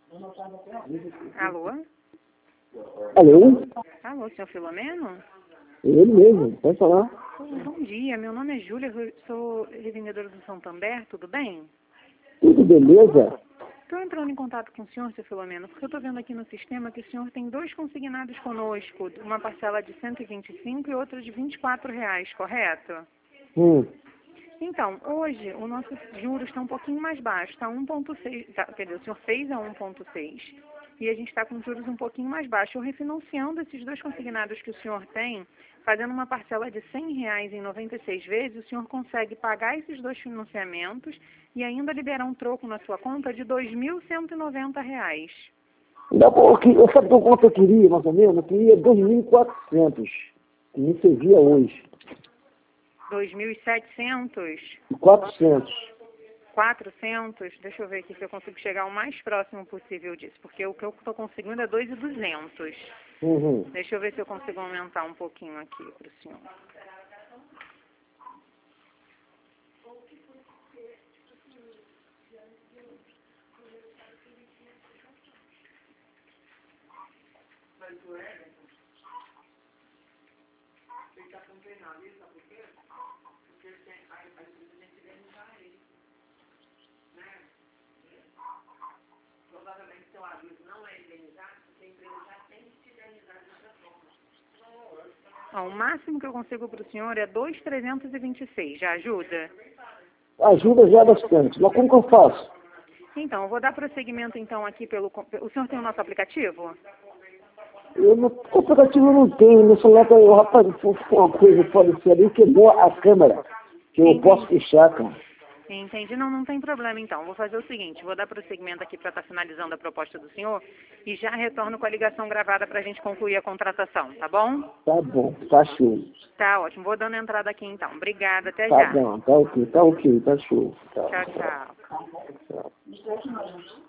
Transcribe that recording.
Alô? Alô? Alô, senhor Filomeno? Ele mesmo, pode falar. Bom dia, meu nome é Júlia, sou revendedora do Santander, tudo bem? Tudo beleza? Estou entrando em contato com o senhor, senhor Filomeno, porque eu estou vendo aqui no sistema que o senhor tem 2 consignados conosco, uma parcela de 125 e outra de R$ 24, correto? Então, hoje o nosso juros está um pouquinho mais baixo, está 1,6, quer dizer, o senhor fez a 1,6 e a gente está com juros um pouquinho mais baixo. Eu refinanciando esses 2 consignados que o senhor tem, fazendo uma parcela de R$ 100 em 96 vezes, o senhor consegue pagar esses 2 financiamentos e ainda liberar um troco na sua conta de R$ 2.190. Não, eu sabe quanto eu queria, mais ou menos? Eu queria 2.400, que me servia hoje. 2.700? 400. 400? Deixa eu ver aqui se eu consigo chegar o mais próximo possível disso, porque o que eu estou conseguindo é 2.200. Deixa eu ver se eu consigo aumentar um pouquinho aqui para o senhor. Ó, o máximo que eu consigo para o senhor é 2.326. Já ajuda? Ajuda já bastante. Mas como que eu faço? Então, eu vou dar prosseguimento então aqui pelo... O senhor tem o nosso aplicativo? O aplicativo eu não tenho. Meu celular tá... Rapaz, uma coisa pode ser ali, quebrou a câmera. Que eu posso fechar, cara. Entendi. Não, não tem problema então. Vou fazer o seguinte, vou dar prosseguimento aqui para estar finalizando a proposta do senhor e já retorno com a ligação gravada para a gente concluir a contratação, tá bom? Tá bom, tá show. Tá ótimo. Vou dando entrada aqui então. Obrigada, até Tá já. bom, tá ok, tá show. Tá. Tchau, tchau. Tchau.